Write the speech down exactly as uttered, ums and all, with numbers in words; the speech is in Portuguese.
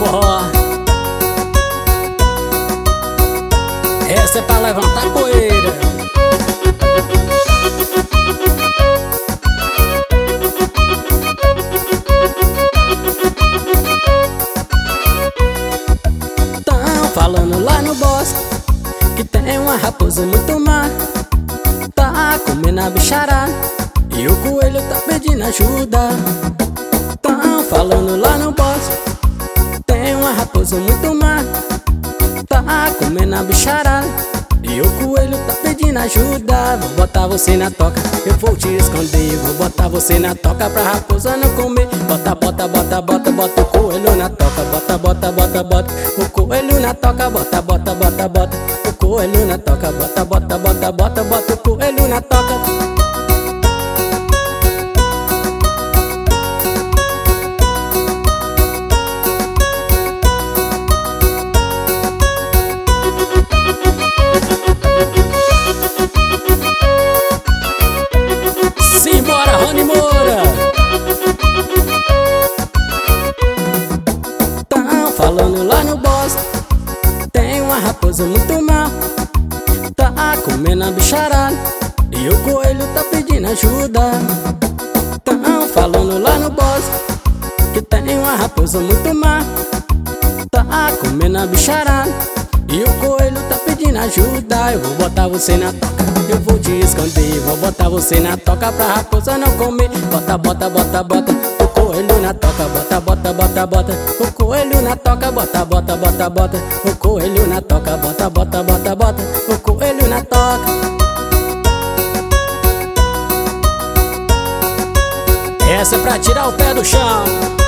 forró. Essa é pra levantar poeira. Tão falando lá no bosque que tem uma raposa muito má, tá comendo a bicharada e o coelho tá pedindo ajuda. Tão falando lá no bosque tem uma raposa muito má, tá comendo a bicharada e o coelho tá pedindo ajuda. Vou botar você na toca, eu vou te esconder. Vou botar você na toca pra raposa não comer. Bota, bota, bota, bota, bota o coelho na toca. Bota, bota, bota, bota o coelho na toca. Bota, bota, bota, bota o coelho na toca. Bota, bota, bota, bota, bota o coelho na toca. Simbora, Rony Moura! Tão falando lá no bosque tem uma raposa muito má, tá comendo a bicharada e o coelho tá pedindo ajuda. Tão falando lá no bosque que tem uma raposa muito má, tá comendo a bicharada e o coelho tá pedindo ajuda. Eu vou botar você na toca, eu vou te esconder. Vou botar você na toca pra raposa não comer. Bota, bota, bota, bota o coelho na toca. Bota, bota, bota, bota o coelho na toca. Bota, bota, bota, bota o coelho na toca. Bota, bota, bota, bota o coelho na toca. Essa é pra tirar o pé do chão.